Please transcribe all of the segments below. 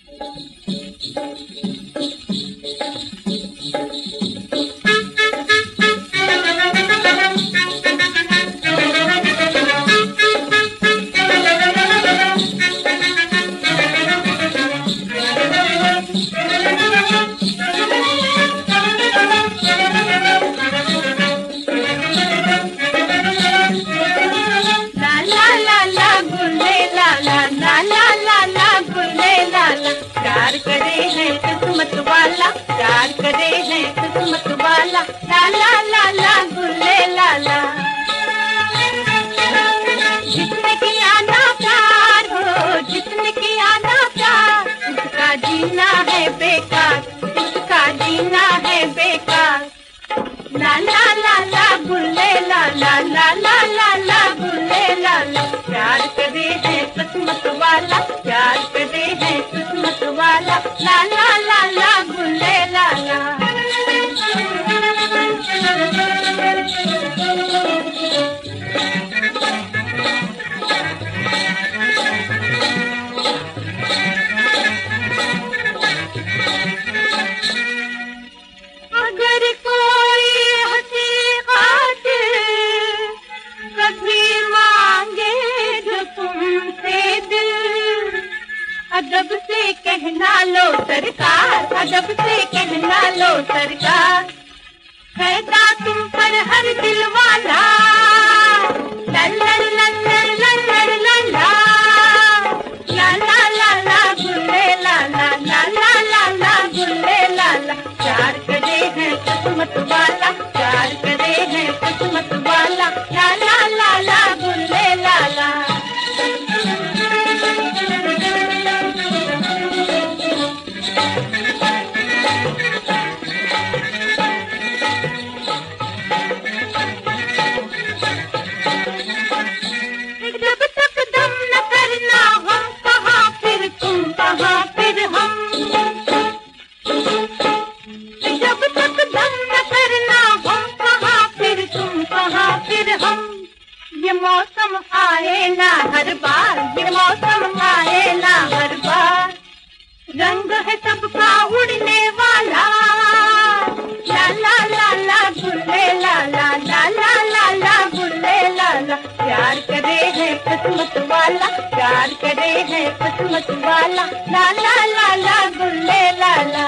किस्मत वाला प्यार करे है किस्मत वाला लाला लाला गुल्ले लाला। जिसने किया ना प्यार हो जिसने किया ना प्यार उसका जीना है बेकार उसका जीना है बेकार। लाला लाला गुल्ले लाला लाला लाला गुल्ले लाला प्यार करे है किस्मत वाला प्यार करे है किस्मत वाला लाला लाला गुल्ले लाला। अगर कोई हकीकत कभी मांगे जो तुमसे दिल अदब से कहना लो सरकार अदब से कहना लो सरकार। कहता तुम पर हर दिल वाला लल्लड़ लल्लड़ लल्लड़ लल्ला लाला लाला गुल्ले लाला लाला लाला गुल्ले लाला। प्यार करे है किस्मत वाला प्यार करे है किस्मत वाला लाला लाला गुल्ले लाला। जब तक दम न करना हम कहाँ फिर तुम कहाँ फिर हम। जब तक दम न करना हम कहाँ फिर तुम कहाँ फिर हम। ये मौसम आए ना हर बार ये मौसम आए ना हर बार। रंग है सबका उड़ने वाला लाला लाला गुल्ले लाला लाला लाला गुल्ले लाला। प्यार करे है किस्मत वाला प्यार करे है किस्मत वाला लाला लाला गुल्ले लाला।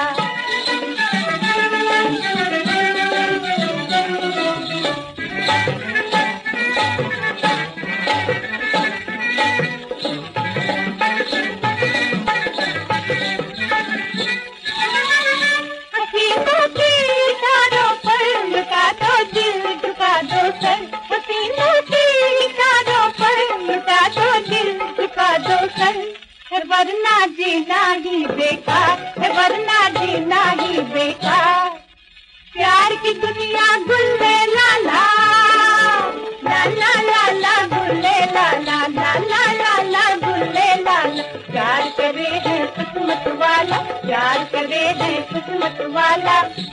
हसीनों के इशारों पर लुटा दो दिल झुका दो सर हसीनों के इशारों पर लुटा दो दिल झुका दो सर। है वरना जीना ही बेकार है वरना जीना ही बेकार। प्यार की दुनिया गुल्ले लाला लाला लाला गुल्ले लाला लाला लाला गुल्ले लाला। प्यार करे है किस्मत वाला प्यार करे है किस्मत वाला।